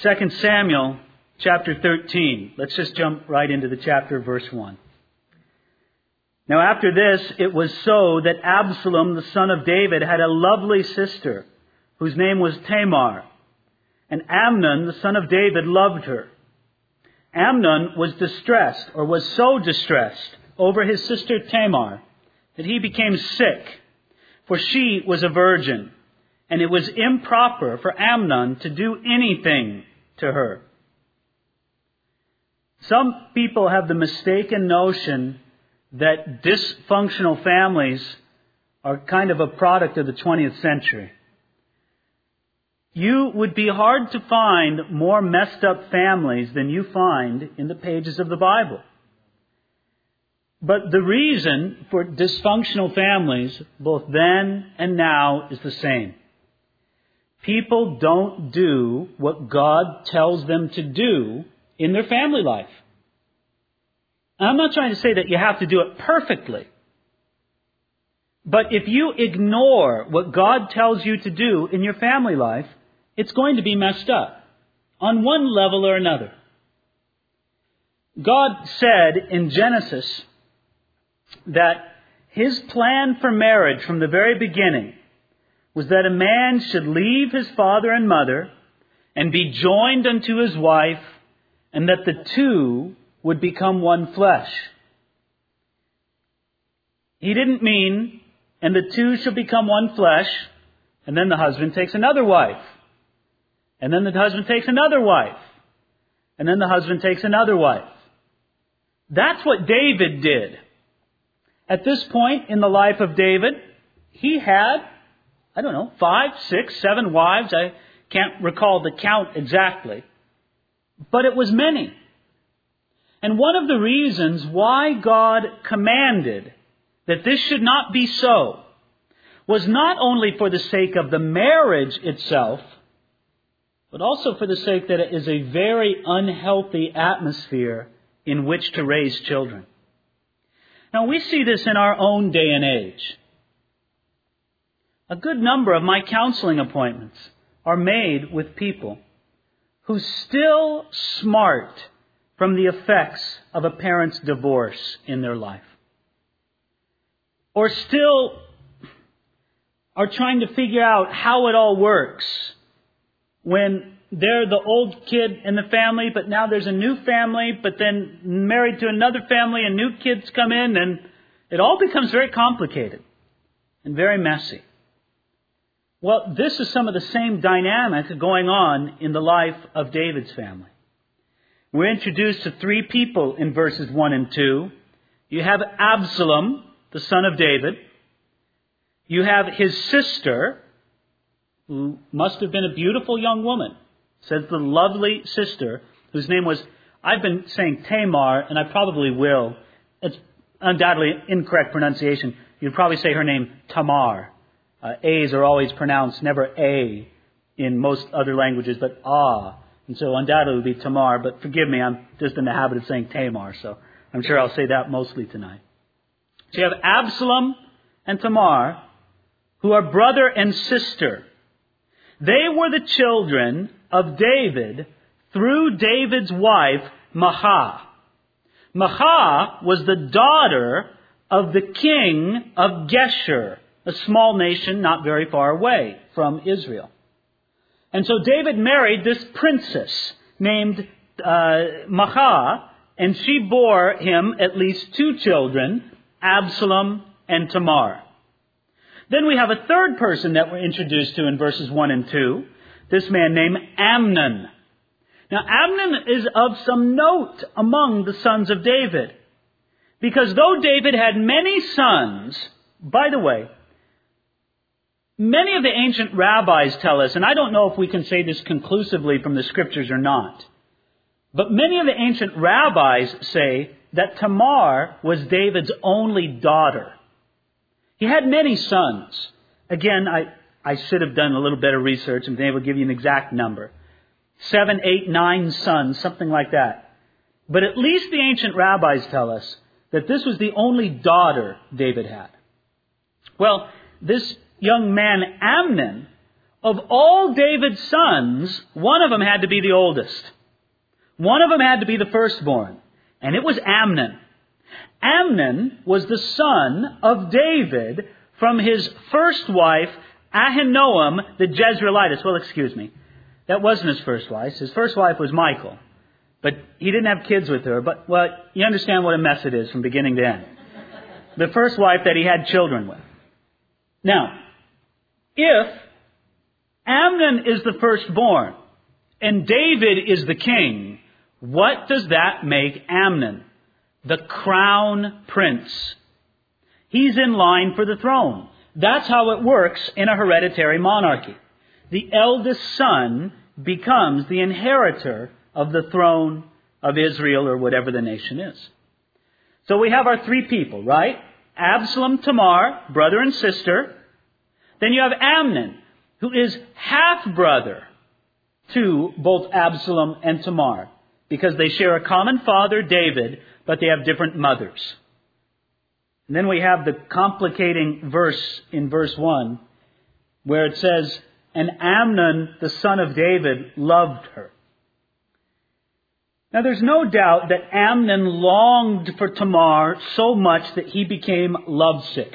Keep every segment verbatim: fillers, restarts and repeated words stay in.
Second Samuel chapter thirteen. Let's just jump right into the chapter, verse one. Now after this, it was so that Absalom, the son of David, had a lovely sister, whose name was Tamar. And Amnon, the son of David, loved her. Amnon was distressed, or was so distressed, over his sister Tamar, that he became sick, for she was a virgin, and it was improper for Amnon to do anything to her. Some people have the mistaken notion that dysfunctional families are kind of a product of the twentieth century. You would be hard to find more messed up families than you find in the pages of the Bible. But the reason for dysfunctional families, both then and now, is the same. People don't do what God tells them to do in their family life. And I'm not trying to say that you have to do it perfectly. But if you ignore what God tells you to do in your family life, it's going to be messed up on one level or another. God said in Genesis that His plan for marriage from the very beginning was that a man should leave his father and mother and be joined unto his wife, and that the two would become one flesh. He didn't mean, and the two shall become one flesh, and then the husband takes another wife. And then the husband takes another wife. And then the husband takes another wife. That's what David did. At this point in the life of David, he had, I don't know, five, six, seven wives. I can't recall the count exactly. But it was many. And one of the reasons why God commanded that this should not be so was not only for the sake of the marriage itself, but also for the sake that it is a very unhealthy atmosphere in which to raise children. Now, we see this in our own day and age. A good number of my counseling appointments are made with people who still smart from the effects of a parent's divorce in their life, or still are trying to figure out how it all works when they're the old kid in the family, but now there's a new family, but then married to another family and new kids come in, and it all becomes very complicated and very messy. Well, this is some of the same dynamic going on in the life of David's family. We're introduced to three people in verses one and two. You have Absalom, the son of David. You have his sister, who must have been a beautiful young woman. Says the lovely sister, whose name was, I've been saying Tamar, and I probably will. It's undoubtedly incorrect pronunciation. You'd probably say her name Tamar. Uh, A's are always pronounced, never A in most other languages, but ah. And so undoubtedly it would be Tamar, but forgive me, I'm just in the habit of saying Tamar, so I'm sure I'll say that mostly tonight. So you have Absalom and Tamar, who are brother and sister. They were the children of David through David's wife, Maachah. Maachah was the daughter of the king of Geshur, a small nation not very far away from Israel. And so David married this princess named uh, Maachah, and she bore him at least two children, Absalom and Tamar. Then we have a third person that we're introduced to in verses one and two, this man named Amnon. Now, Amnon is of some note among the sons of David, because though David had many sons, by the way, many of the ancient rabbis tell us, and I don't know if we can say this conclusively from the scriptures or not, but many of the ancient rabbis say that Tamar was David's only daughter. He had many sons. Again, I, I should have done a little better research and been able to give you an exact number. Seven, eight, nine sons, something like that. But at least the ancient rabbis tell us that this was the only daughter David had. Well, this young man Amnon of all David's sons, one of them had to be the oldest. One of them had to be the firstborn. And it was Amnon. Amnon was the son of David from his first wife, Ahinoam the Jezreelitess. Well, excuse me. That wasn't his first wife. His first wife was Michal. But he didn't have kids with her. But, well, you understand what a mess it is from beginning to end. The first wife that he had children with. Now, if Amnon is the firstborn and David is the king, what does that make Amnon? The crown prince. He's in line for the throne. That's how it works in a hereditary monarchy. The eldest son becomes the inheritor of the throne of Israel or whatever the nation is. So we have our three people, right? Absalom, Tamar, brother and sister. Then you have Amnon, who is half-brother to both Absalom and Tamar, because they share a common father, David, but they have different mothers. And then we have the complicating verse in verse one, where it says, and Amnon, the son of David, loved her. Now there's no doubt that Amnon longed for Tamar so much that he became lovesick.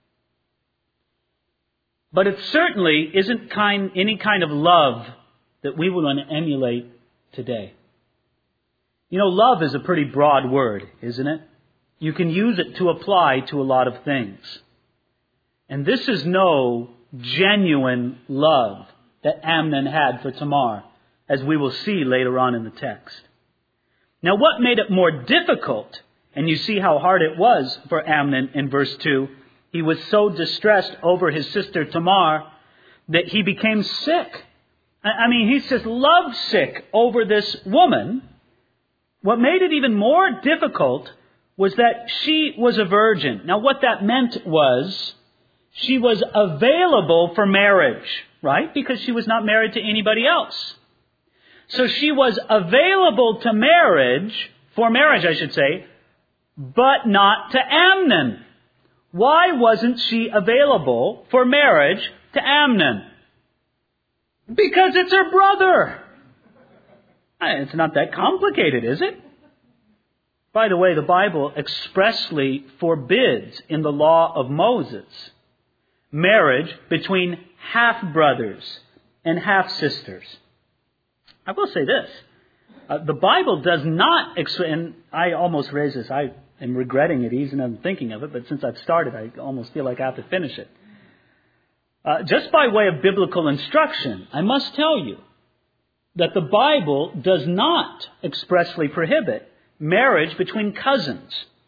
But it certainly isn't kind, any kind of love that we would want to emulate today. You know, love is a pretty broad word, isn't it? You can use it to apply to a lot of things. And this is no genuine love that Amnon had for Tamar, as we will see later on in the text. Now, what made it more difficult, and you see how hard it was for Amnon in verse two, he was so distressed over his sister Tamar that he became sick. I mean, he's just lovesick over this woman. What made it even more difficult was that she was a virgin. Now, what that meant was she was available for marriage, right? Because she was not married to anybody else. So she was available to marriage, for marriage, I should say, but not to Amnon. Why wasn't she available for marriage to Amnon? Because it's her brother. It's not that complicated, is it? By the way, the Bible expressly forbids in the law of Moses marriage between half-brothers and half-sisters. I will say this. Uh, the Bible does not, ex- and I almost raised this. I am regretting it even as I'm thinking of it, but since I've started, I almost feel like I have to finish it. Uh, just by way of biblical instruction, I must tell you that the Bible does not expressly prohibit marriage between cousins.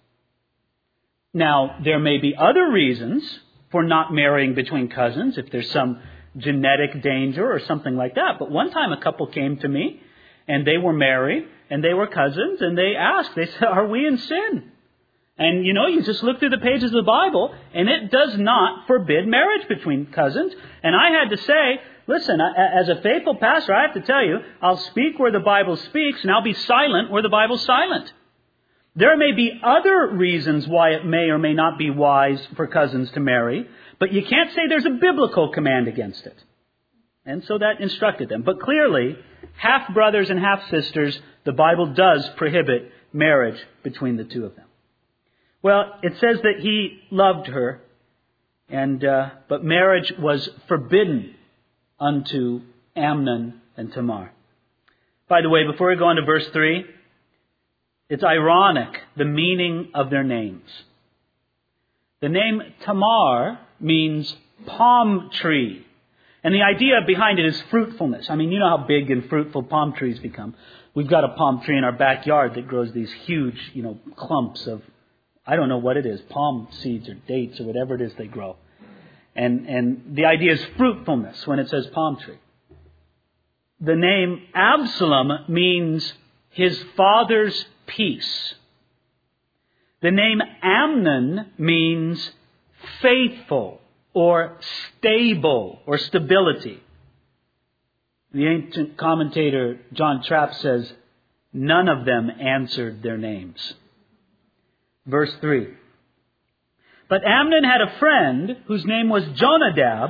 Now, there may be other reasons for not marrying between cousins, if there's some genetic danger or something like that. But one time a couple came to me, and they were married, and they were cousins, and they asked, they said, are we in sin? And, you know, you just look through the pages of the Bible, and it does not forbid marriage between cousins. And I had to say, listen, as a faithful pastor, I have to tell you, I'll speak where the Bible speaks, and I'll be silent where the Bible's silent. There may be other reasons why it may or may not be wise for cousins to marry, but you can't say there's a biblical command against it. And so that instructed them. But clearly, half-brothers and half-sisters, the Bible does prohibit marriage between the two of them. Well, it says that he loved her, and uh, but marriage was forbidden unto Amnon and Tamar. By the way, before we go on to verse three, it's ironic, the meaning of their names. The name Tamar means palm tree. And the idea behind it is fruitfulness. I mean, you know how big and fruitful palm trees become. We've got a palm tree in our backyard that grows these huge, you know, clumps of, I don't know what it is, palm seeds or dates or whatever it is they grow. And, and the idea is fruitfulness when it says palm tree. The name Absalom means his father's peace. The name Amnon means faithful or stable or stability. The ancient commentator John Trapp says, none of them answered their names. Verse three. But Amnon had a friend whose name was Jonadab,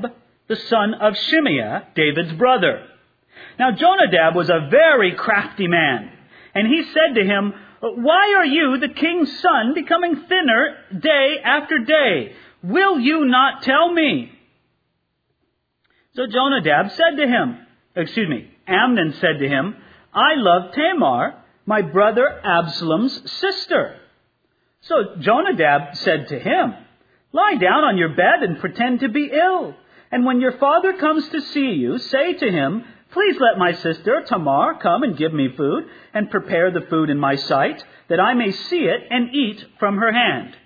the son of Shimeah, David's brother. Now Jonadab was a very crafty man, and he said to him, "Why are you, the king's son, becoming thinner day after day? Will you not tell me?" So Jonadab said to him, excuse me, Amnon said to him, "I love Tamar, my brother Absalom's sister." So Jonadab said to him, "Lie down on your bed and pretend to be ill. And when your father comes to see you, say to him, 'Please let my sister Tamar come and give me food and prepare the food in my sight, that I may see it and eat from her hand.'"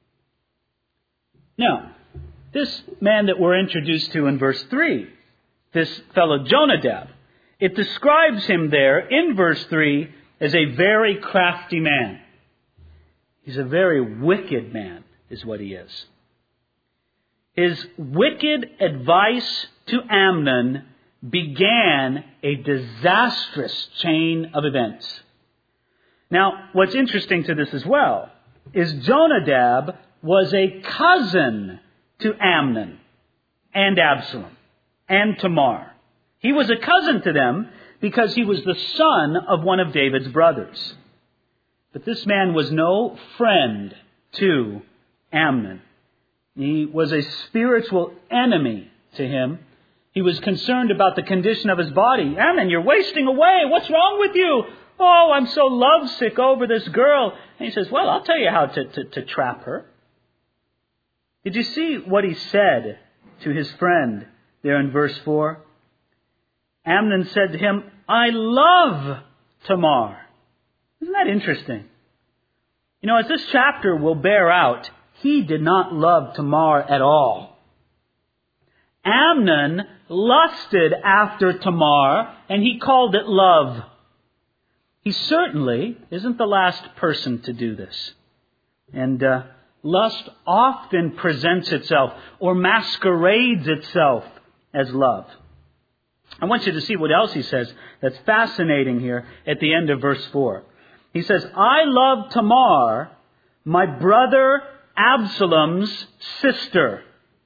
Now, this man that we're introduced to in verse three, this fellow Jonadab, it describes him there in verse three as a very crafty man. He's a very wicked man, is what he is. His wicked advice to Amnon began a disastrous chain of events. Now, what's interesting to this as well is Jonadab was a cousin to Amnon and Absalom and Tamar. He was a cousin to them because he was the son of one of David's brothers. But this man was no friend to Amnon. He was a spiritual enemy to him. He was concerned about the condition of his body. "Amnon, you're wasting away. What's wrong with you?" "Oh, I'm so lovesick over this girl." And he says, "Well, I'll tell you how to, to, to trap her." Did you see what he said to his friend there in verse four? Amnon said to him, "I love Tamar." Isn't that interesting? You know, as this chapter will bear out, he did not love Tamar at all. Amnon lusted after Tamar, and he called it love. He certainly isn't the last person to do this. And uh, lust often presents itself or masquerades itself as love. I want you to see what else he says that's fascinating here at the end of verse four. He says, "I love Tamar, my brother Absalom's sister."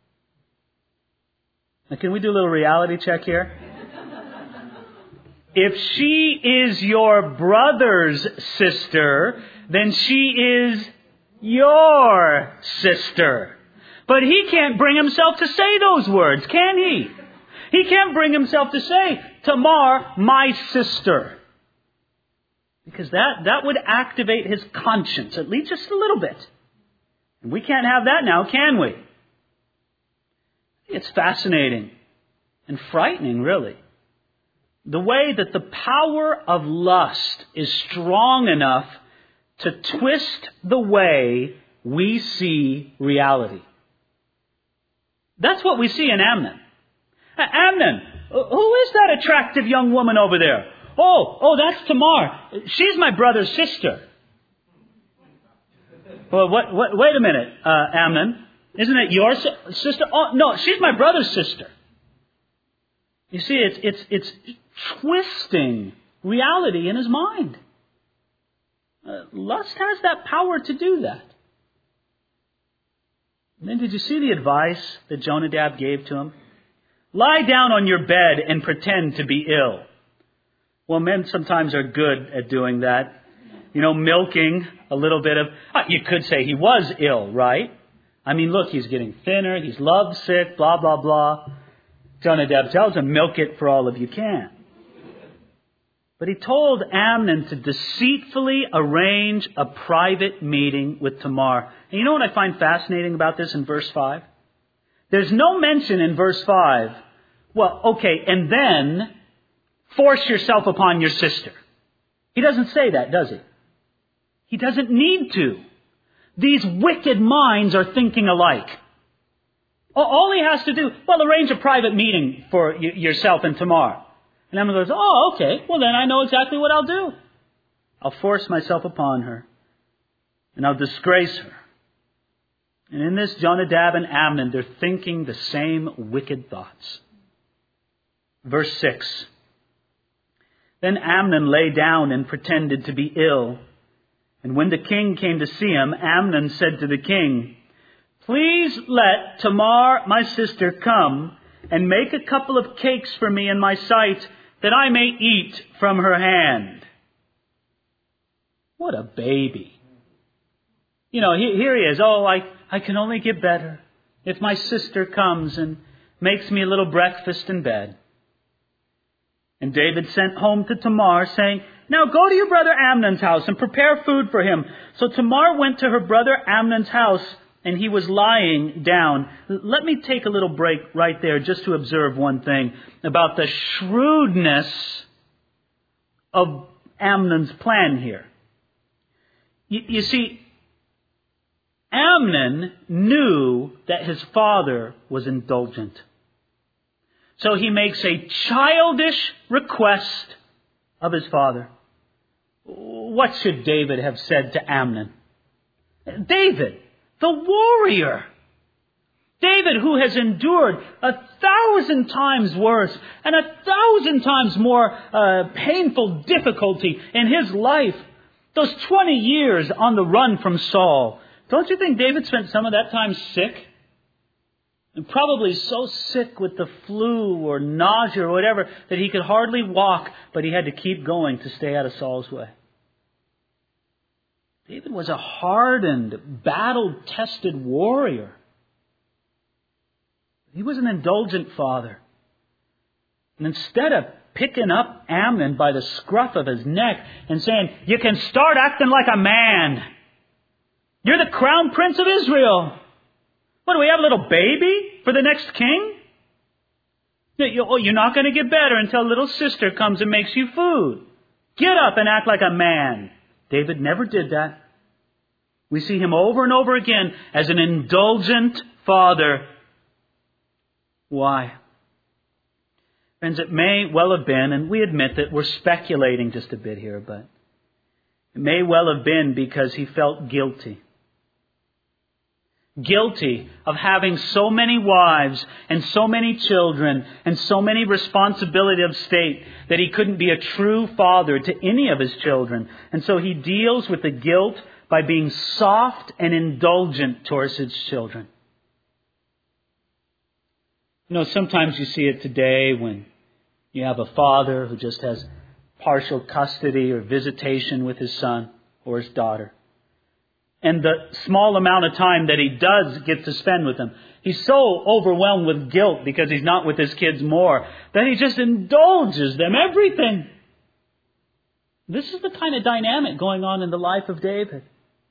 Now, can we do a little reality check here? If she is your brother's sister, then she is your sister. But he can't bring himself to say those words, can he? He can't bring himself to say, "Tamar, my sister." Because that, that would activate his conscience, at least just a little bit. And we can't have that now, can we? It's fascinating and frightening, really. The way that the power of lust is strong enough to twist the way we see reality. That's what we see in Amnon. Amnon, who is that attractive young woman over there? Oh, oh, that's Tamar. She's my brother's sister. Well, what, what, wait a minute, uh, Amnon. Isn't it your si- sister? Oh, no, she's my brother's sister. You see, it's, it's, it's twisting reality in his mind. Uh, lust has that power to do that. And then did you see the advice that Jonadab gave to him? Lie down on your bed and pretend to be ill. Well, men sometimes are good at doing that. You know, milking a little bit of... Uh, you could say he was ill, right? I mean, look, he's getting thinner. He's lovesick, blah, blah, blah. Jonadab tells him, milk it for all of you can. But he told Amnon to deceitfully arrange a private meeting with Tamar. And you know what I find fascinating about this in verse five? There's no mention in verse five, well, okay, and then force yourself upon your sister. He doesn't say that, does he? He doesn't need to. These wicked minds are thinking alike. All he has to do, well, arrange a private meeting for y- yourself and Tamar. And Amnon goes, oh, okay, well then I know exactly what I'll do. I'll force myself upon her. And I'll disgrace her. And in this, Jonadab and Amnon, they're thinking the same wicked thoughts. Verse six. Then Amnon lay down and pretended to be ill. And when the king came to see him, Amnon said to the king, please let Tamar, my sister, come and make a couple of cakes for me in my sight, that I may eat from her hand. What a baby. You know, here he is. Oh, I, I can only get better if my sister comes and makes me a little breakfast in bed. And David sent home to Tamar, saying, now go to your brother Amnon's house and prepare food for him. So Tamar went to her brother Amnon's house, and he was lying down. Let me take a little break right there just to observe one thing about the shrewdness of Amnon's plan here. You, you see, Amnon knew that his father was indulgent. So he makes a childish request of his father. What should David have said to Amnon? David, the warrior. David, who has endured a thousand times worse and a thousand times more uh, painful difficulty in his life. Those twenty years on the run from Saul. Don't you think David spent some of that time sick? And probably so sick with the flu or nausea or whatever that he could hardly walk, but he had to keep going to stay out of Saul's way. David was a hardened, battle-tested warrior. He was an indulgent father. And instead of picking up Amnon by the scruff of his neck and saying, you can start acting like a man. You're the crown prince of Israel. What, do we have a little baby for the next king? You're not going to get better until little sister comes and makes you food. Get up and act like a man. David never did that. We see him over and over again as an indulgent father. Why? Friends, it may well have been, and we admit that we're speculating just a bit here, but it may well have been because he felt guilty. Guilty of having so many wives and so many children and so many responsibility of state that he couldn't be a true father to any of his children. And so he deals with the guilt by being soft and indulgent towards his children. You know, sometimes you see it today when you have a father who just has partial custody or visitation with his son or his daughter. And the small amount of time that he does get to spend with them, he's so overwhelmed with guilt because he's not with his kids more, that he just indulges them everything. This is the kind of dynamic going on in the life of David.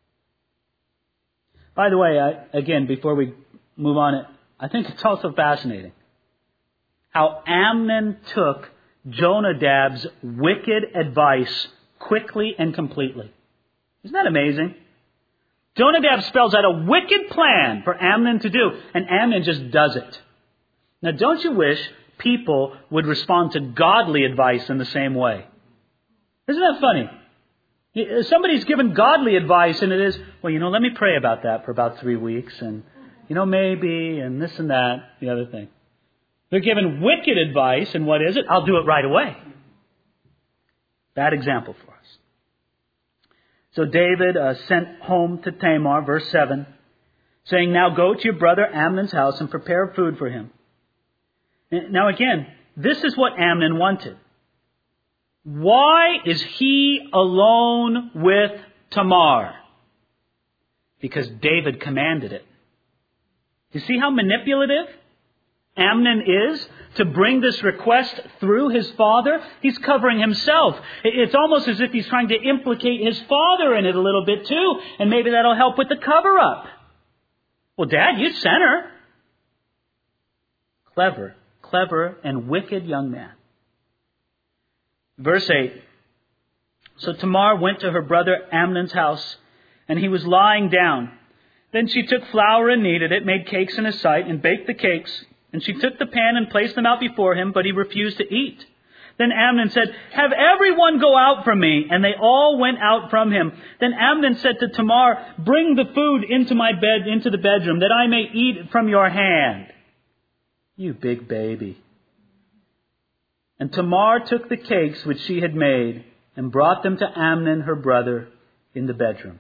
By the way, I, again, before we move on, I think it's also fascinating how Amnon took Jonadab's wicked advice quickly and completely. Isn't that amazing? Jonadab spells out a wicked plan for Amnon to do, and Amnon just does it. Now, don't you wish people would respond to godly advice in the same way? Isn't that funny? Somebody's given godly advice, and it is, well, you know, let me pray about that for about three weeks, and, you know, maybe, and this and that, the other thing. They're given wicked advice, and what is it? I'll do it right away. Bad example for us. So David uh, sent home to Tamar, verse seven, saying, now go to your brother Amnon's house and prepare food for him. Now again, this is what Amnon wanted. Why is he alone with Tamar? Because David commanded it. You see how manipulative Amnon is to bring this request through his father? He's covering himself. It's almost as if he's trying to implicate his father in it a little bit too. And maybe that'll help with the cover-up. Well, Dad, you sent her. Clever, clever and wicked young man. Verse eight. So Tamar went to her brother Amnon's house, and he was lying down. Then she took flour and kneaded it, made cakes in his sight, and baked the cakes. And she took the pan and placed them out before him, but he refused to eat. Then Amnon said, have everyone go out from me. And they all went out from him. Then Amnon said to Tamar, bring the food into my bed, into the bedroom, that I may eat from your hand. You big baby. And Tamar took the cakes which she had made and brought them to Amnon, her brother, in the bedroom.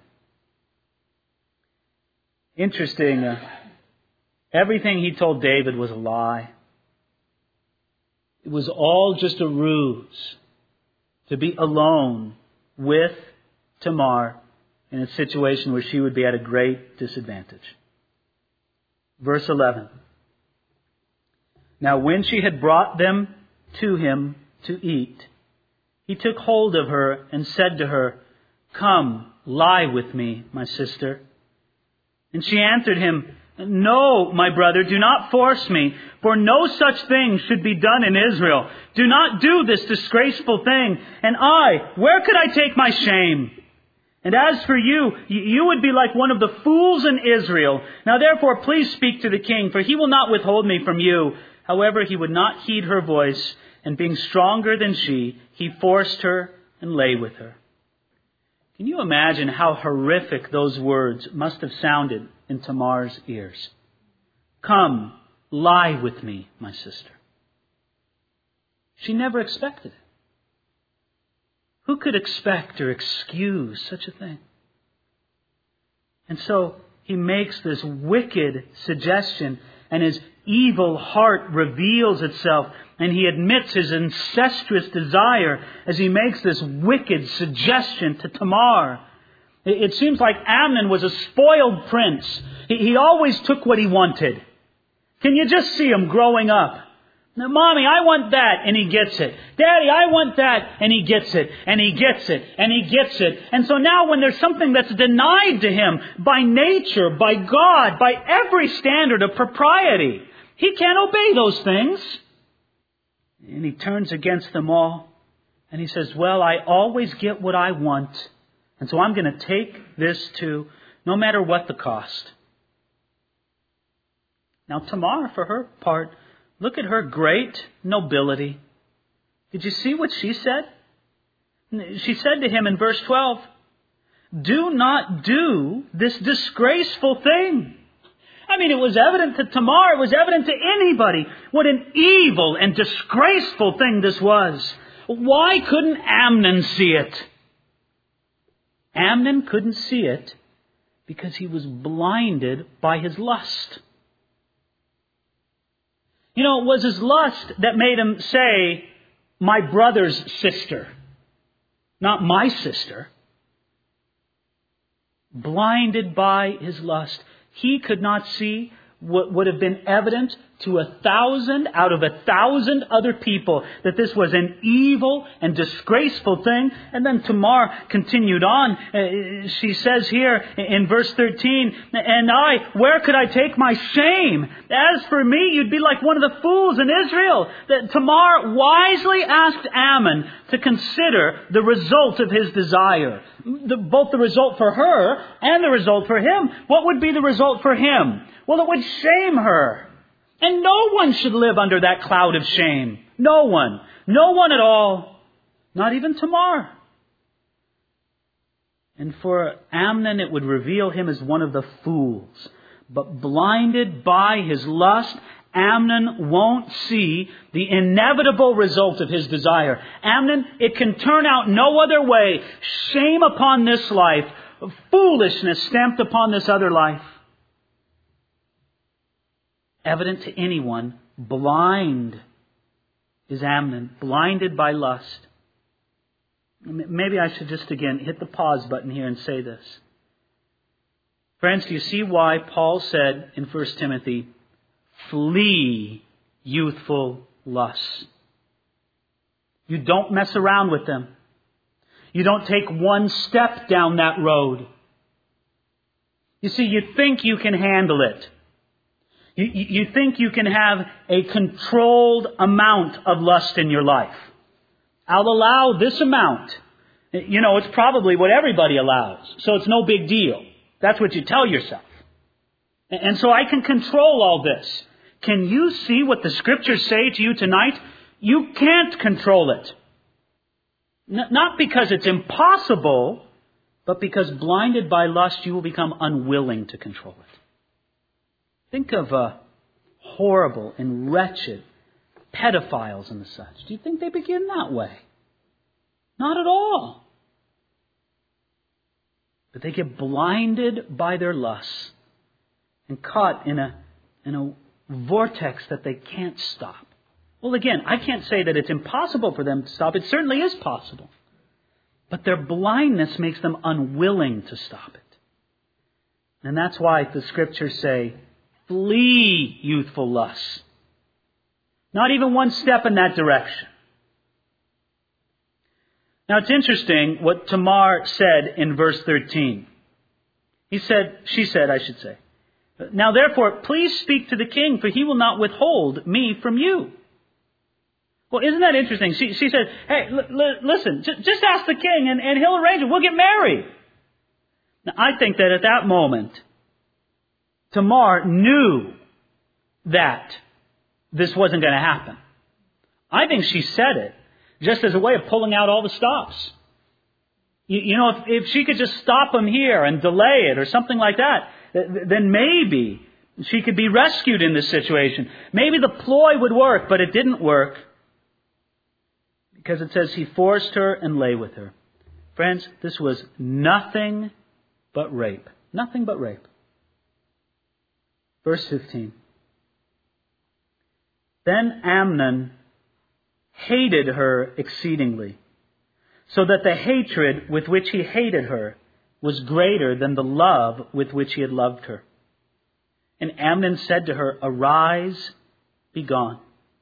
Interesting. Uh, everything he told David was a lie. It was all just a ruse to be alone with Tamar in a situation where she would be at a great disadvantage. Verse eleven. Now when she had brought them to him to eat, he took hold of her and said to her, "Come, lie with me, my sister." And she answered him, "No, my brother, do not force me, for no such thing should be done in Israel. Do not do this disgraceful thing. And I, where could I take my shame? And as for you, you would be like one of the fools in Israel. Now therefore, please speak to the king, for he will not withhold me from you." However, he would not heed her voice, and being stronger than she, he forced her and lay with her. Can you imagine how horrific those words must have sounded in Tamar's ears? "Come, lie with me, my sister." She never expected it. Who could expect or excuse such a thing? And so he makes this wicked suggestion, and his evil heart reveals itself, and he admits his incestuous desire as he makes this wicked suggestion to Tamar. It seems like Amnon was a spoiled prince. He always took what he wanted. Can you just see him growing up? Now, Mommy, I want that, and he gets it. Daddy, I want that, and he gets it, and he gets it, and he gets it. And so now when there's something that's denied to him by nature, by God, by every standard of propriety, he can't obey those things. And he turns against them all, and he says, "Well, I always get what I want, and so I'm going to take this too, no matter what the cost." Now Tamar, for her part, look at her great nobility. Did you see what she said? She said to him in verse twelve, "Do not do this disgraceful thing." I mean, it was evident to Tamar, it was evident to anybody what an evil and disgraceful thing this was. Why couldn't Amnon see it? Amnon couldn't see it because he was blinded by his lust. You know, it was his lust that made him say, "My brother's sister," not "my sister." Blinded by his lust, he could not see what would have been evident to a thousand out of a thousand other people, that this was an evil and disgraceful thing. And then Tamar continued on. Uh, she says here in verse thirteen, "And I, where could I take my shame? As for me, you'd be like one of the fools in Israel." That Tamar wisely asked Amnon to consider the result of his desire. The, both the result for her and the result for him. What would be the result for him? Well, it would shame her. And no one should live under that cloud of shame. No one. No one at all. Not even Tamar. And for Amnon, it would reveal him as one of the fools. But blinded by his lust, Amnon won't see the inevitable result of his desire. Amnon, it can turn out no other way. Shame upon this life. Foolishness stamped upon this other life. Evident to anyone, blind is Amnon, blinded by lust. Maybe I should just again hit the pause button here and say this. Friends, do you see why Paul said in First Timothy, "Flee youthful lusts"? You don't mess around with them. You don't take one step down that road. You see, you think you can handle it. You, you think you can have a controlled amount of lust in your life. I'll allow this amount. You know, it's probably what everybody allows, so it's no big deal. That's what you tell yourself. And so I can control all this. Can you see what the Scriptures say to you tonight? You can't control it. N- not because it's impossible, but because blinded by lust, you will become unwilling to control it. Think of uh, horrible and wretched pedophiles and such. Do you think they begin that way? Not at all. But they get blinded by their lusts and caught in a in a vortex that they can't stop. Well, again, I can't say that it's impossible for them to stop. It certainly is possible. But their blindness makes them unwilling to stop it. And that's why the Scriptures say, flee youthful lusts. Not even one step in that direction. Now it's interesting what Tamar said in verse thirteen. He said, she said, I should say, now therefore, please speak to the king, for he will not withhold me from you. Well, isn't that interesting? She, she said, hey, l- l- listen, j- just ask the king and, and he'll arrange it. We'll get married. Now, I think that at that moment, Tamar knew that this wasn't going to happen. I think she said it just as a way of pulling out all the stops. You, you know, if, if she could just stop him here and delay it or something like that, th- then maybe she could be rescued in this situation. Maybe the ploy would work, but it didn't work. Because it says he forced her and lay with her. Friends, this was nothing but rape. Nothing but rape. Verse fifteen. Then Amnon hated her exceedingly, so that the hatred with which he hated her was greater than the love with which he had loved her. And Amnon said to her, arise, be gone.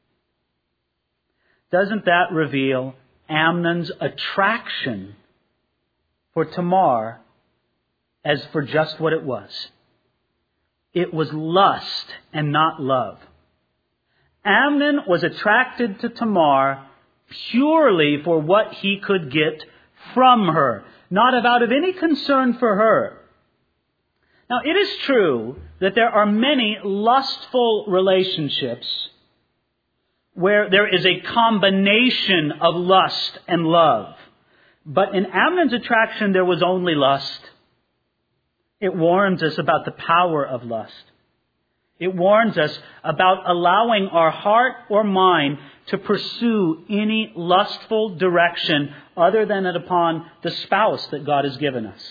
Doesn't that reveal Amnon's attraction for Tamar as for just what it was? It was lust and not love. Amnon was attracted to Tamar purely for what he could get from her, not out of any concern for her. Now, it is true that there are many lustful relationships where there is a combination of lust and love. But in Amnon's attraction, there was only lust. It warns us about the power of lust. It warns us about allowing our heart or mind to pursue any lustful direction other than it upon the spouse that God has given us.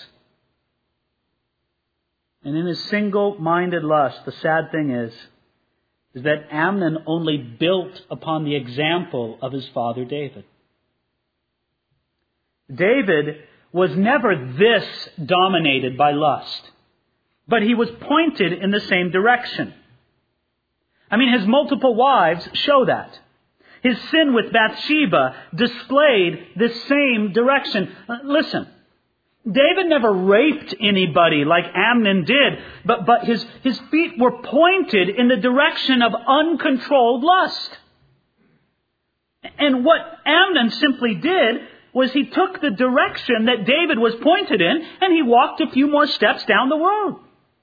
And in his single-minded lust, the sad thing is, is that Amnon only built upon the example of his father David. David was never this dominated by lust, but he was pointed in the same direction. I mean, his multiple wives show that. His sin with Bathsheba displayed this same direction. Uh, listen, David never raped anybody like Amnon did, but, but his, his feet were pointed in the direction of uncontrolled lust. And what Amnon simply did was he took the direction that David was pointed in and he walked a few more steps down the road.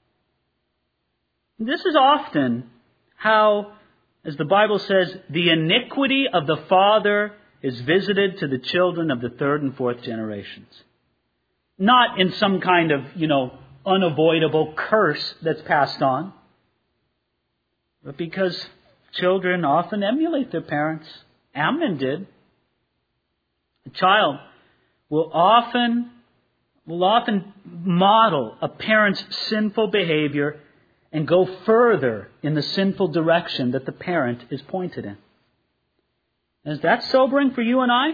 This is often how, as the Bible says, the iniquity of the father is visited to the children of the third and fourth generations. Not in some kind of, you know, unavoidable curse that's passed on, but because children often emulate their parents. Amnon did. A child will often, will often model a parent's sinful behavior and go further in the sinful direction that the parent is pointed in. Is that sobering for you and I?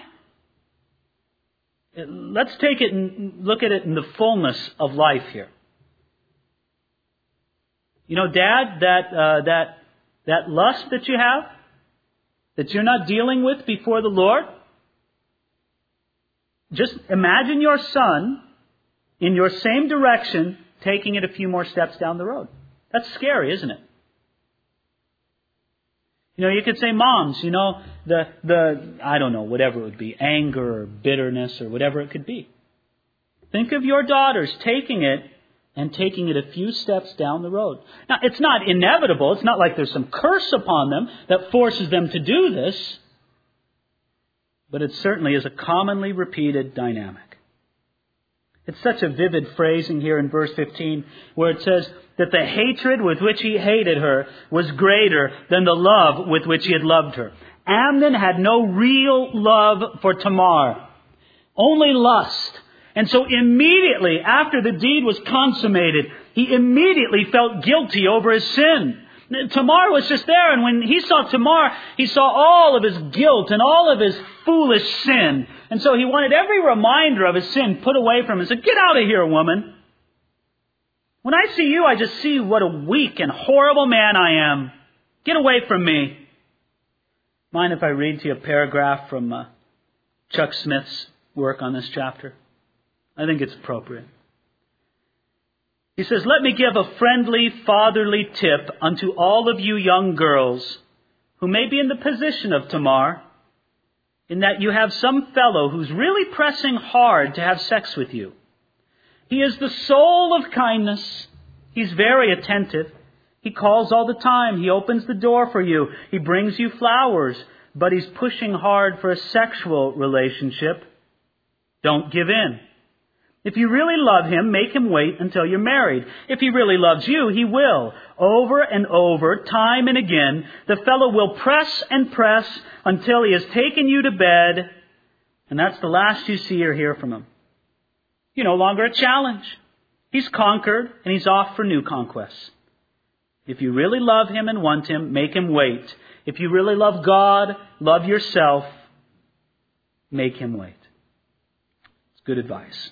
Let's take it and look at it in the fullness of life here. You know, Dad, that uh, that that lust that you have, that you're not dealing with before the Lord, just imagine your son in your same direction, taking it a few more steps down the road. That's scary, isn't it? You know, you could say, moms, you know, the, the, I don't know, whatever it would be, anger or bitterness or whatever it could be. Think of your daughters taking it and taking it a few steps down the road. Now, it's not inevitable. It's not like there's some curse upon them that forces them to do this. But it certainly is a commonly repeated dynamic. It's such a vivid phrasing here in verse fifteen where it says that the hatred with which he hated her was greater than the love with which he had loved her. Amnon had no real love for Tamar, only lust. And so immediately after the deed was consummated, he immediately felt guilty over his sin. Tamar was just there, and when he saw Tamar, he saw all of his guilt and all of his foolish sin. And so he wanted every reminder of his sin put away from him and said, "Get out of here, woman. When I see you, I just see what a weak and horrible man I am. Get away from me." Mind if I read to you a paragraph from uh, Chuck Smith's work on this chapter? I think it's appropriate. He says, "Let me give a friendly, fatherly tip unto all of you young girls who may be in the position of Tamar, in that you have some fellow who's really pressing hard to have sex with you. He is the soul of kindness. He's very attentive. He calls all the time. He opens the door for you. He brings you flowers, but he's pushing hard for a sexual relationship. Don't give in. If you really love him, make him wait until you're married. If he really loves you, he will. Over and over, time and again, the fellow will press and press until he has taken you to bed, and that's the last you see or hear from him. You're no longer a challenge. He's conquered, and he's off for new conquests. If you really love him and want him, make him wait. If you really love God, love yourself, make him wait." It's good advice.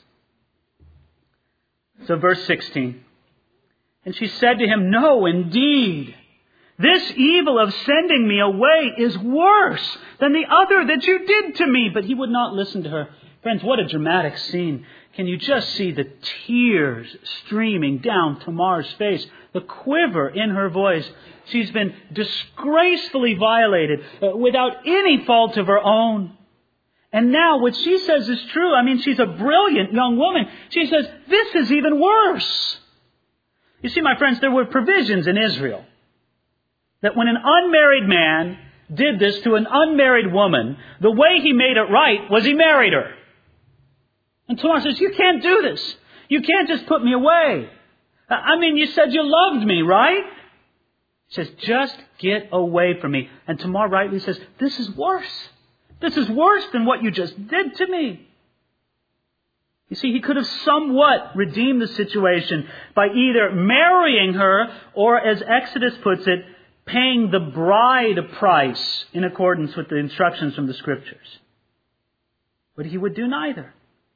So verse sixteen. "And she said to him, 'No, indeed. This evil of sending me away is worse than the other that you did to me.' But he would not listen to her." Friends, what a dramatic scene. Can you just see the tears streaming down Tamar's face, the quiver in her voice? She's been disgracefully violated uh, without any fault of her own. And now what she says is true. I mean, she's a brilliant young woman. She says, this is even worse. You see, my friends, there were provisions in Israel that when an unmarried man did this to an unmarried woman, the way he made it right was he married her. And Tamar says, "You can't do this. You can't just put me away. I mean, you said you loved me, right?" He says, "Just get away from me." And Tamar rightly says, "This is worse. This is worse than what you just did to me." You see, he could have somewhat redeemed the situation by either marrying her or, as Exodus puts it, paying the bride price in accordance with the instructions from the Scriptures. But he would do neither.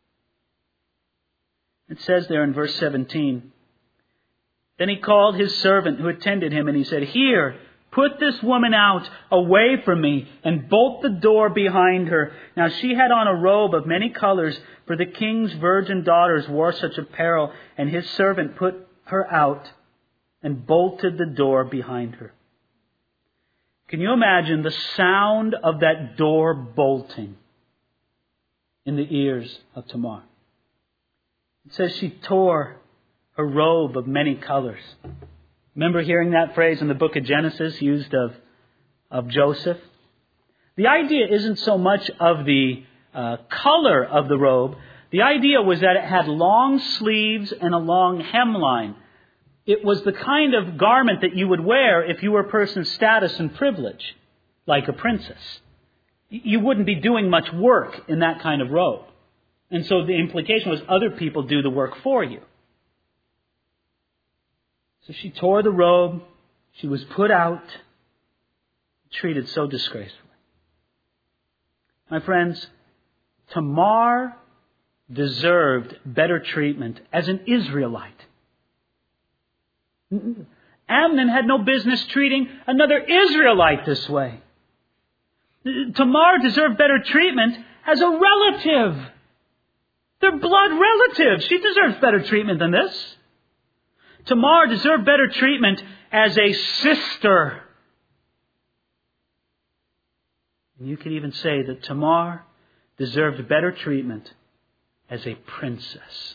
It says there in verse seventeen, "Then he called his servant who attended him, and he said, 'Here, put this woman out away from me and bolt the door behind her.' Now she had on a robe of many colors, for the king's virgin daughters wore such apparel. And his servant put her out and bolted the door behind her." Can you imagine the sound of that door bolting in the ears of Tamar? It says she tore her robe of many colors. Remember hearing that phrase in the book of Genesis used of, of Joseph? The idea isn't so much of the uh, color of the robe. The idea was that it had long sleeves and a long hemline. It was the kind of garment that you would wear if you were a person of status and privilege, like a princess. You wouldn't be doing much work in that kind of robe. And so the implication was other people do the work for you. So she tore the robe. She was put out, treated so disgracefully. My friends, Tamar deserved better treatment as an Israelite. Amnon had no business treating another Israelite this way. Tamar deserved better treatment as a relative. They're blood relatives. She deserves better treatment than this. Tamar deserved better treatment as a sister. And you could even say that Tamar deserved better treatment as a princess.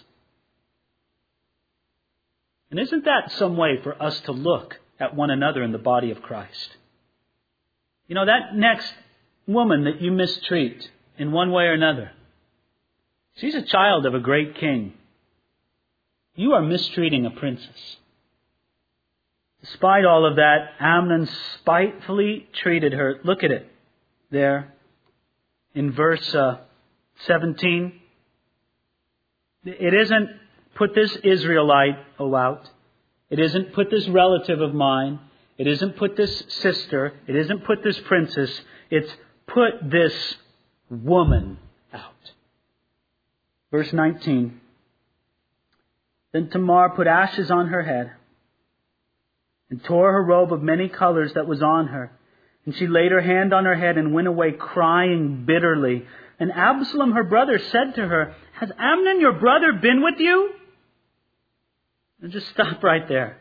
And isn't that some way for us to look at one another in the body of Christ? You know, that next woman that you mistreat in one way or another, she's a child of a great king. You are mistreating a princess. Despite all of that, Amnon spitefully treated her. Look at it there in verse uh, seventeen. It isn't put this Israelite oh, out. It isn't put this relative of mine. It isn't put this sister. It isn't put this princess. It's put this woman out. Verse nineteen. Then Tamar put ashes on her head and tore her robe of many colors that was on her. And she laid her hand on her head and went away crying bitterly. And Absalom, her brother, said to her, "Has Amnon, your brother, been with you?" And just stop right there.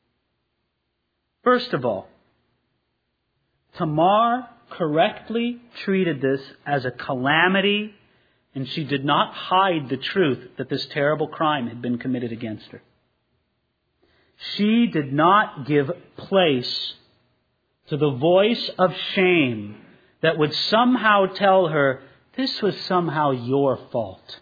First of all, Tamar correctly treated this as a calamity, and she did not hide the truth that this terrible crime had been committed against her. She did not give place to the voice of shame that would somehow tell her, this was somehow your fault.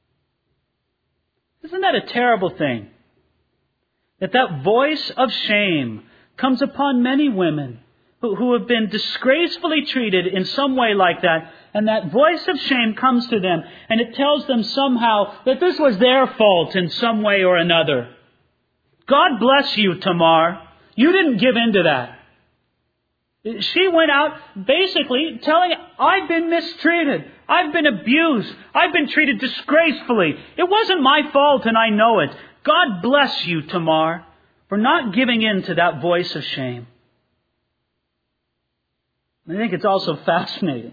Isn't that a terrible thing? That that voice of shame comes upon many women who, who have been disgracefully treated in some way like that. And that voice of shame comes to them and it tells them somehow that this was their fault in some way or another. God bless you, Tamar. You didn't give in to that. She went out basically telling, I've been mistreated. I've been abused. I've been treated disgracefully. It wasn't my fault and I know it. God bless you, Tamar, for not giving in to that voice of shame. I think it's also fascinating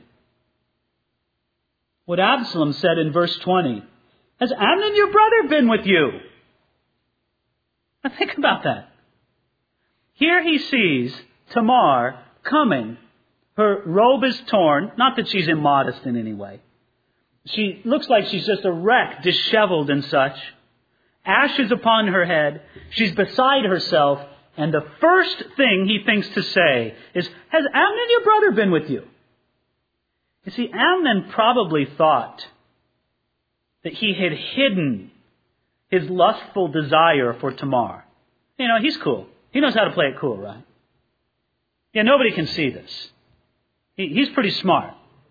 what Absalom said in verse twenty. Has Amnon, your brother, been with you? Now think about that. Here he sees Tamar coming. Her robe is torn. Not that she's immodest in any way. She looks like she's just a wreck, disheveled and such. Ashes upon her head. She's beside herself. And the first thing he thinks to say is, has Amnon, your brother, been with you? You see, Amnon probably thought that he had hidden his lustful desire for Tamar. You know, he's cool. He knows how to play it cool, right? Yeah, nobody can see this. He, he's pretty smart.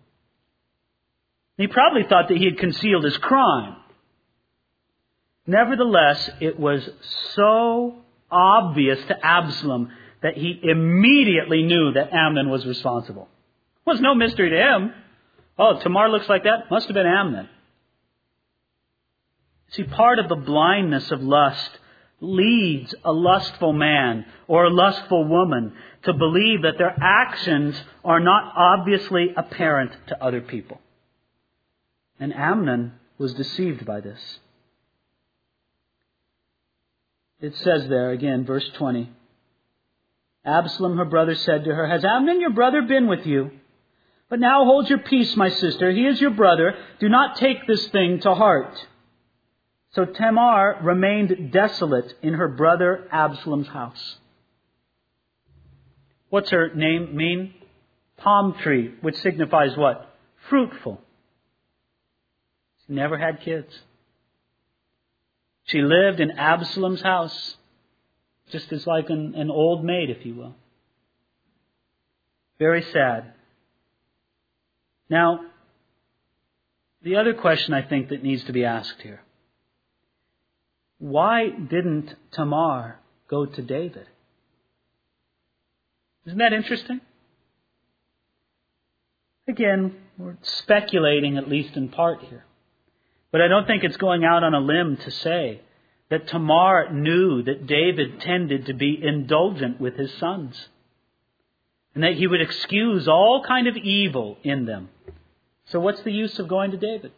He probably thought that he had concealed his crime. Nevertheless, it was so obvious to Absalom that he immediately knew that Amnon was responsible. It was no mystery to him. Oh, Tamar looks like that? Must have been Amnon. See, part of the blindness of lust leads a lustful man or a lustful woman to believe that their actions are not obviously apparent to other people. And Amnon was deceived by this. It says there again, verse twenty. Absalom, her brother, said to her, has Amnon, your brother, been with you? But now hold your peace, my sister. He is your brother. Do not take this thing to heart. So Tamar remained desolate in her brother Absalom's house. What's her name mean? Palm tree, which signifies what? Fruitful. She never had kids. She lived in Absalom's house, just as like an, an old maid, if you will. Very sad. Now, the other question I think that needs to be asked here. Why didn't Tamar go to David? Isn't that interesting? Again, we're speculating at least in part here. But I don't think it's going out on a limb to say that Tamar knew that David tended to be indulgent with his sons. And that he would excuse all kind of evil in them. So what's the use of going to David?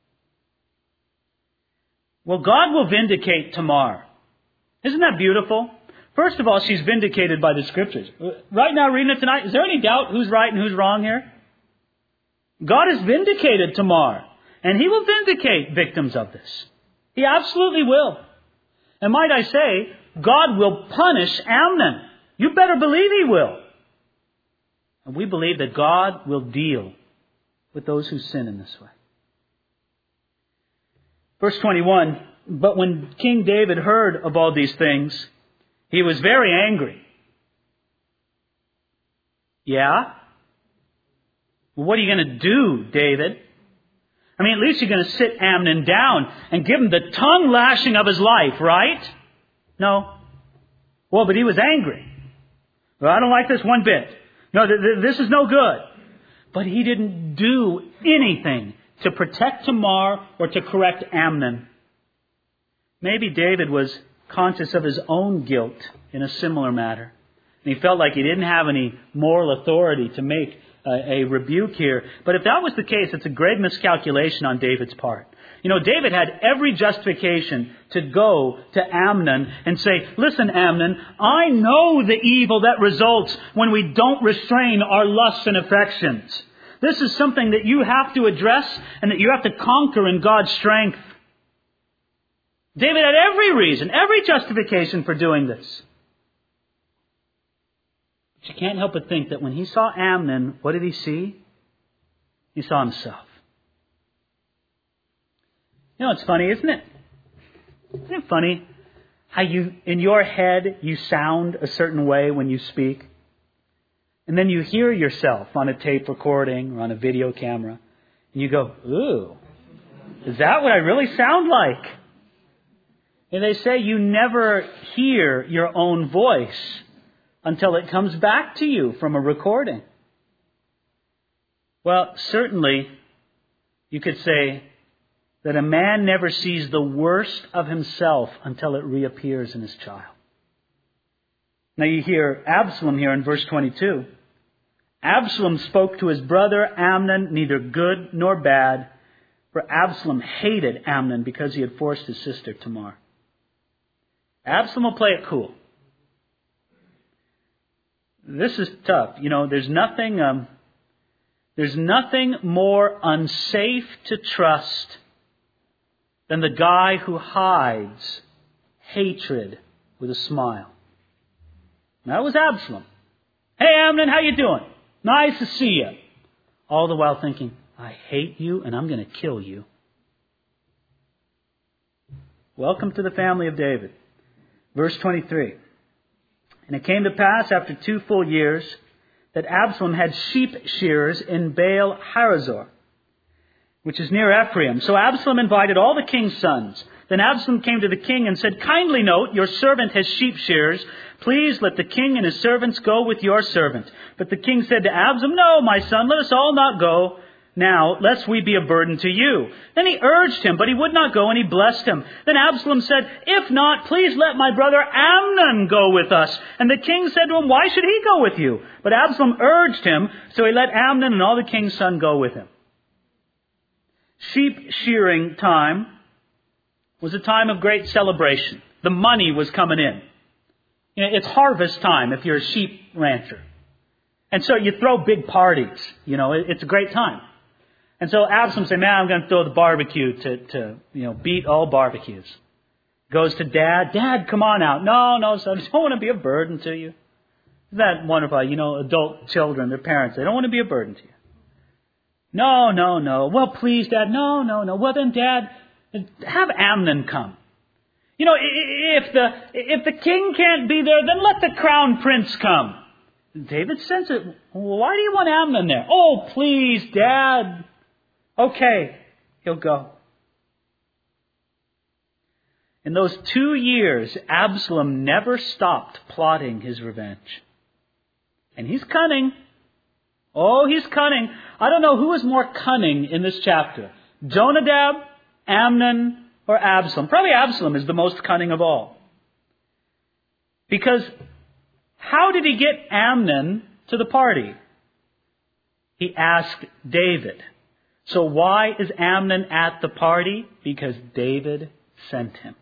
Well, God will vindicate Tamar. Isn't that beautiful? First of all, she's vindicated by the Scriptures. Right now, reading it tonight, is there any doubt who's right and who's wrong here? God has vindicated Tamar. And He will vindicate victims of this. He absolutely will. And might I say, God will punish Amnon. You better believe He will. And we believe that God will deal with those who sin in this way. Verse twenty-one, but when King David heard of all these things, he was very angry. Yeah? Well, what are you going to do, David? I mean, at least you're going to sit Amnon down and give him the tongue lashing of his life, right? No. Well, but he was angry. Well, I don't like this one bit. No, th- th- this is no good. But he didn't do anything to protect Tamar or to correct Amnon. Maybe David was conscious of his own guilt in a similar matter. And he felt like he didn't have any moral authority to make a, a rebuke here. But if that was the case, it's a great miscalculation on David's part. You know, David had every justification to go to Amnon and say, listen, Amnon, I know the evil that results when we don't restrain our lusts and affections. This is something that you have to address and that you have to conquer in God's strength. David had every reason, every justification for doing this. But you can't help but think that when he saw Amnon, what did he see? He saw himself. You know, it's funny, isn't it? Isn't it funny how you, in your head, you sound a certain way when you speak? And then you hear yourself on a tape recording or on a video camera. And you go, ooh, is that what I really sound like? And they say you never hear your own voice until it comes back to you from a recording. Well, certainly you could say that a man never sees the worst of himself until it reappears in his child. Now you hear Absalom here in verse twenty-two. Absalom spoke to his brother Amnon neither good nor bad, for Absalom hated Amnon because he had forced his sister Tamar. Absalom will play it cool. This is tough. You know, there's nothing, um, there's nothing more unsafe to trust than the guy who hides hatred with a smile. And that was Absalom. Hey, Amnon, how you doing? Nice to see you. All the while thinking, I hate you and I'm going to kill you. Welcome to the family of David. Verse twenty-three. And it came to pass after two full years that Absalom had sheep shearers in Baal Harazor, which is near Ephraim. So Absalom invited all the king's sons. Then Absalom came to the king and said, kindly note, your servant has sheep shearers. Please let the king and his servants go with your servant. But the king said to Absalom, no, my son, let us all not go now, lest we be a burden to you. Then he urged him, but he would not go, and he blessed him. Then Absalom said, if not, please let my brother Amnon go with us. And the king said to him, why should he go with you? But Absalom urged him, so he let Amnon and all the king's sons go with him. Sheep shearing time was a time of great celebration. The money was coming in. You know, it's harvest time if you're a sheep rancher. And so you throw big parties. You know, it's a great time. And so Absalom said, man, I'm going to throw the barbecue to, to, you know, beat all barbecues. Goes to Dad. Dad, come on out. No, no, son, I don't want to be a burden to you. Isn't that wonderful? You know, adult children, their parents, they don't want to be a burden to you. No, no, no. Well, please, Dad. No, no, no. Well, then, Dad, have Amnon come. You know, if the if the king can't be there, then let the crown prince come. David says it. Why do you want Amnon there? Oh, please, Dad. Okay, he'll go. In those two years, Absalom never stopped plotting his revenge. And he's cunning. Oh, he's cunning. I don't know who is more cunning in this chapter. Jonadab, Amnon, or Absalom. Probably Absalom is the most cunning of all. Because how did he get Amnon to the party? He asked David. So why is Amnon at the party? Because David sent him.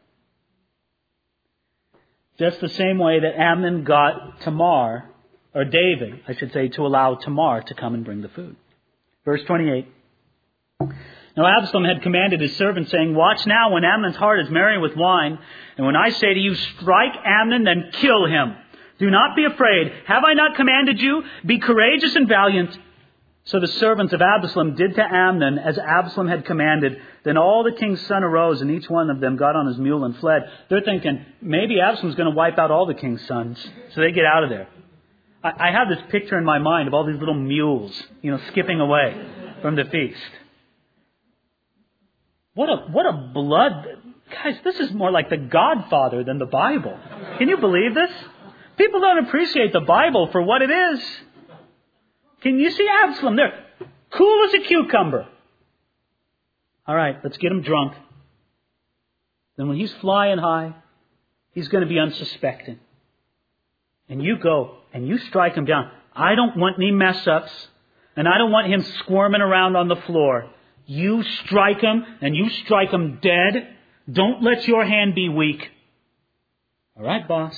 Just the same way that Amnon got Tamar, or David, I should say, to allow Tamar to come and bring the food. Verse twenty-eight. Now Absalom had commanded his servants, saying, watch now when Amnon's heart is merry with wine, and when I say to you, strike Amnon, then kill him. Do not be afraid. Have I not commanded you? Be courageous and valiant. So the servants of Absalom did to Amnon as Absalom had commanded. Then all the king's son arose, and each one of them got on his mule and fled. They're thinking, maybe Absalom's going to wipe out all the king's sons. So they get out of there. I, I have this picture in my mind of all these little mules, you know, skipping away from the feast. What a, what a blood... Guys, this is more like The Godfather than the Bible. Can you believe this? People don't appreciate the Bible for what it is. Can you see Absalom there? Cool as a cucumber. All right, let's get him drunk. Then when he's flying high, he's going to be unsuspecting. And you go and you strike him down. I don't want any mess-ups. And I don't want him squirming around on the floor. You strike him and you strike him dead. Don't let your hand be weak. All right, boss.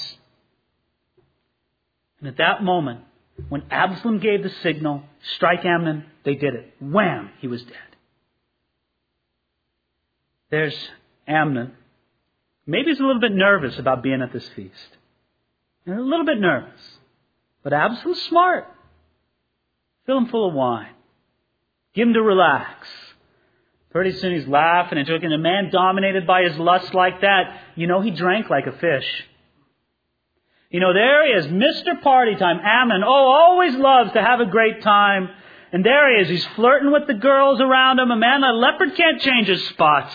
And at that moment, when Absalom gave the signal, strike Amnon, they did it. Wham! He was dead. There's Amnon. Maybe he's a little bit nervous about being at this feast. And a little bit nervous. But Absalom's smart. Fill him full of wine. Give him to relax. Pretty soon he's laughing and joking. A man dominated by his lust like that, you know he drank like a fish. You know, there he is, Mister Party Time. Amnon, oh, always loves to have a great time. And there he is. He's flirting with the girls around him. A man, a leopard can't change his spots.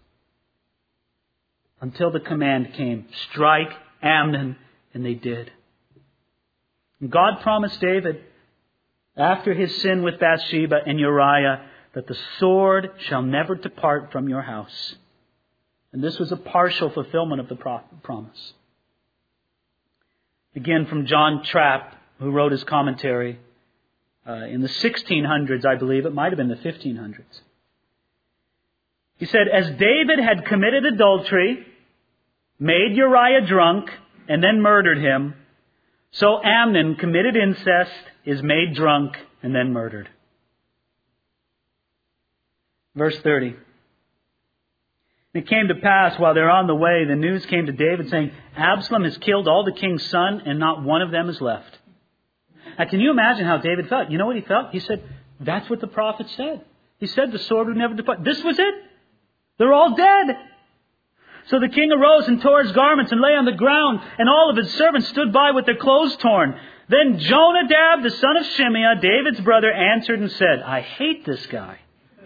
Until the command came, strike Amnon. And they did. And God promised David, after his sin with Bathsheba and Uriah, that the sword shall never depart from your house. And this was a partial fulfillment of the promise. Again, from John Trapp, who wrote his commentary uh, in the sixteen hundreds, I believe. It might have been the fifteen hundreds. He said, as David had committed adultery, made Uriah drunk, and then murdered him, so Amnon committed incest, is made drunk, and then murdered. Verse thirty. It came to pass while they're on the way, the news came to David saying, Absalom has killed all the king's son, and not one of them is left. Now, can you imagine how David felt? You know what he felt? He said, that's what the prophet said. He said the sword would never depart. This was it. They're all dead. So the king arose and tore his garments and lay on the ground, and all of his servants stood by with their clothes torn. Then Jonadab, the son of Shimeah, David's brother, answered and said, I hate this guy.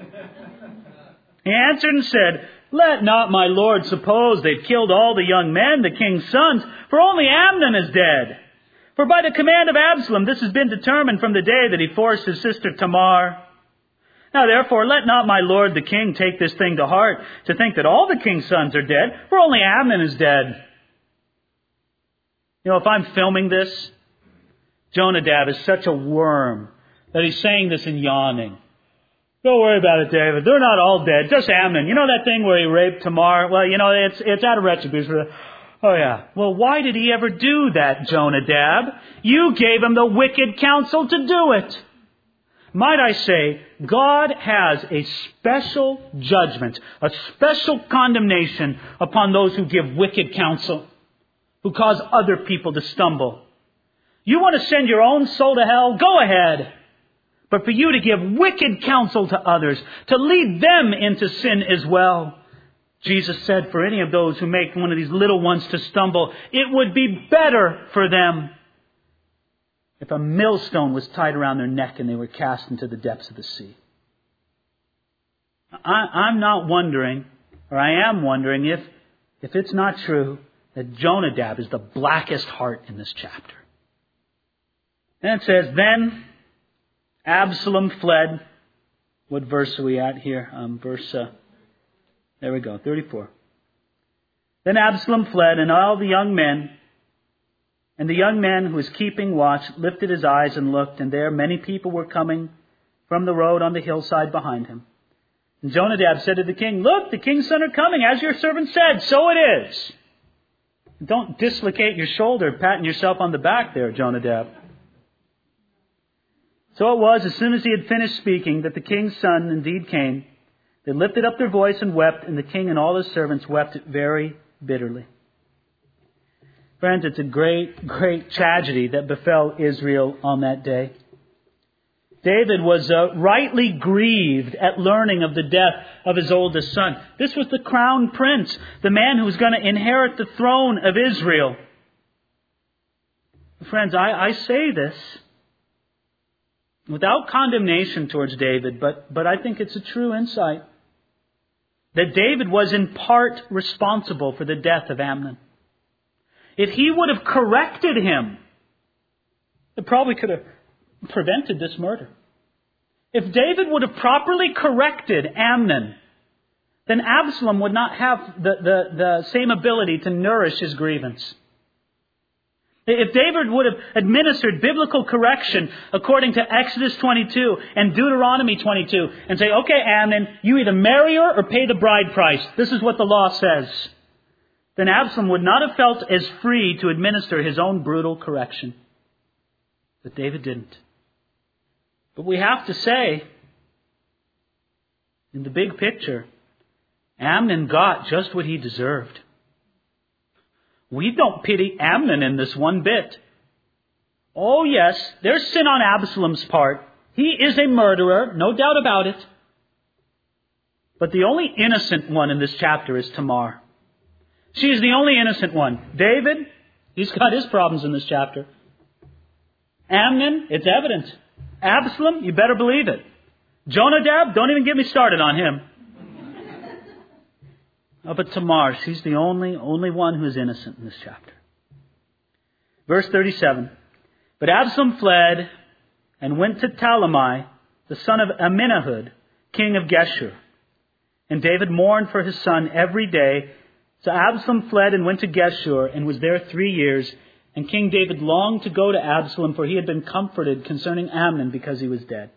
He answered and said, let not my lord suppose they've killed all the young men, the king's sons, for only Amnon is dead. For by the command of Absalom this has been determined from the day that he forced his sister Tamar. Now therefore let not my lord the king take this thing to heart, to think that all the king's sons are dead, for only Amnon is dead. You know, if I'm filming this, Jonadab is such a worm that he's saying this and yawning. Don't worry about it, David. They're not all dead. Just Amnon. You know that thing where he raped Tamar? Well, you know, it's it's out of retribution for the... Oh, yeah. Well, why did he ever do that, Jonadab? You gave him the wicked counsel to do it. Might I say, God has a special judgment, a special condemnation upon those who give wicked counsel, who cause other people to stumble. You want to send your own soul to hell? Go ahead. But for you to give wicked counsel to others, to lead them into sin as well. Jesus said for any of those who make one of these little ones to stumble, it would be better for them if a millstone was tied around their neck and they were cast into the depths of the sea. I, I'm not wondering, or I am wondering, if, if it's not true that Jonadab is the blackest heart in this chapter. And it says, then Absalom fled. What verse are we at here? Um, verse, uh, there we go, thirty-four. Then Absalom fled, and all the young men, and the young man who was keeping watch lifted his eyes and looked, and there many people were coming from the road on the hillside behind him. And Jonadab said to the king, look, the king's son are coming, as your servant said, so it is. Don't dislocate your shoulder, patting yourself on the back there, Jonadab. So it was, as soon as he had finished speaking, that the king's son indeed came. They lifted up their voice and wept, and the king and all his servants wept very bitterly. Friends, it's a great, great tragedy that befell Israel on that day. David was uh, rightly grieved at learning of the death of his oldest son. This was the crown prince, the man who was going to inherit the throne of Israel. Friends, I, I say this without condemnation towards David, but, but I think it's a true insight that David was in part responsible for the death of Amnon. if he would have corrected him, it probably could have prevented this murder. If David would have properly corrected Amnon, then Absalom would not have the, the, the same ability to nourish his grievance. If David would have administered biblical correction according to Exodus twenty-two and Deuteronomy twenty-two and say, okay, Amnon, you either marry her or pay the bride price. This is what the law says. Then Absalom would not have felt as free to administer his own brutal correction. But David didn't. But we have to say, in the big picture, Amnon got just what he deserved. We don't pity Amnon in this one bit. Oh yes, there's sin on Absalom's part. He is a murderer, no doubt about it. But the only innocent one in this chapter is Tamar. She is the only innocent one. David, he's got his problems in this chapter. Amnon, it's evident. Absalom, you better believe it. Jonadab, don't even get me started on him. Oh, but Tamar, she's the only, only one who's innocent in this chapter. Verse thirty-seven. But Absalom fled and went to Talmai, the son of Amminahud, king of Geshur. And David mourned for his son every day. So Absalom fled and went to Geshur and was there three years. And King David longed to go to Absalom, for he had been comforted concerning Amnon because he was dead.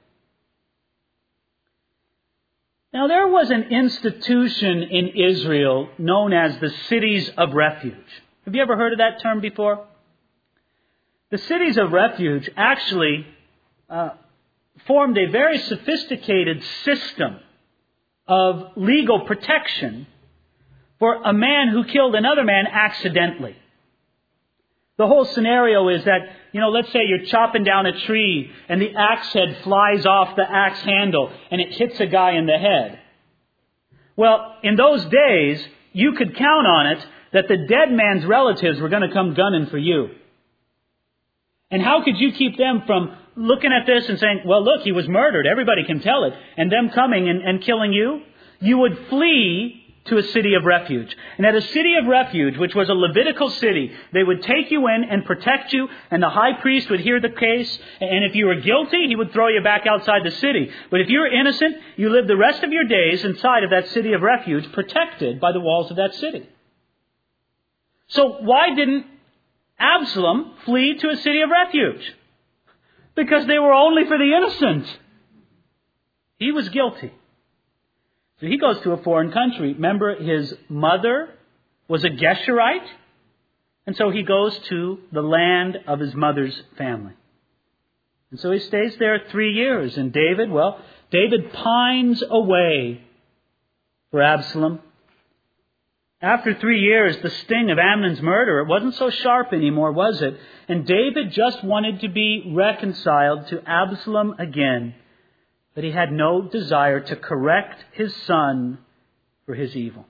Now there was an institution in Israel known as the cities of refuge. Have you ever heard of that term before? The cities of refuge actually uh, formed a very sophisticated system of legal protection for a man who killed another man accidentally. The whole scenario is that, you know, let's say you're chopping down a tree and the axe head flies off the axe handle and it hits a guy in the head. Well, in those days, you could count on it that the dead man's relatives were going to come gunning for you. And how could you keep them from looking at this and saying, well, look, he was murdered. Everybody can tell it. And them coming and, and killing you? You would flee to a city of refuge. And at a city of refuge, which was a Levitical city, they would take you in and protect you, and the high priest would hear the case, and if you were guilty, he would throw you back outside the city. But if you were innocent, you lived the rest of your days inside of that city of refuge, protected by the walls of that city. So why didn't Absalom flee to a city of refuge? Because they were only for the innocent. He was guilty. So he goes to a foreign country. Remember, his mother was a Geshurite. And so he goes to the land of his mother's family. And so he stays there three years. And David, well, David pines away for Absalom. After three years, the sting of Amnon's murder, it wasn't so sharp anymore, was it? And David just wanted to be reconciled to Absalom again. But he had no desire to correct his son for his evil.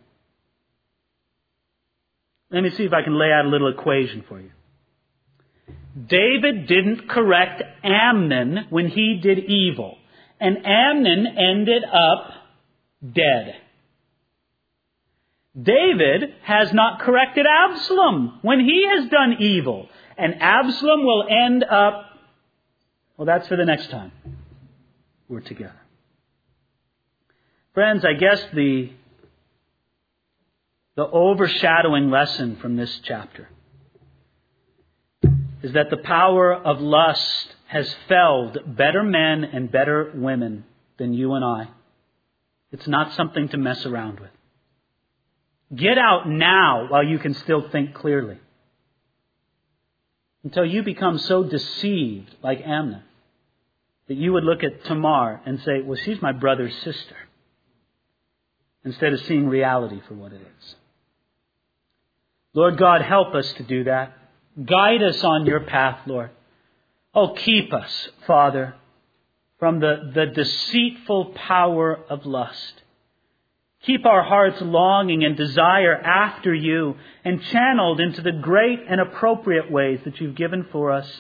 Let me see if I can lay out a little equation for you. David didn't correct Amnon when he did evil. And Amnon ended up dead. David has not corrected Absalom when he has done evil. And Absalom will end up, well, that's for the next time we're together. Friends, I guess the, the overshadowing lesson from this chapter is that the power of lust has felled better men and better women than you and I. It's not something to mess around with. Get out now while you can still think clearly. Until you become so deceived like Amnon that you would look at Tamar and say, well, she's my brother's sister. Instead of seeing reality for what it is. Lord God, help us to do that. Guide us on your path, Lord. Oh, keep us, Father, from the, the deceitful power of lust. Keep our hearts longing and desire after you and channeled into the great and appropriate ways that you've given for us.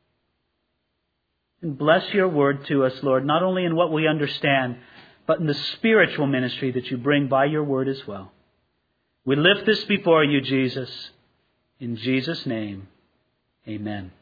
And bless your word to us, Lord, not only in what we understand, but in the spiritual ministry that you bring by your word as well. We lift this before you, Jesus. In Jesus' name, amen.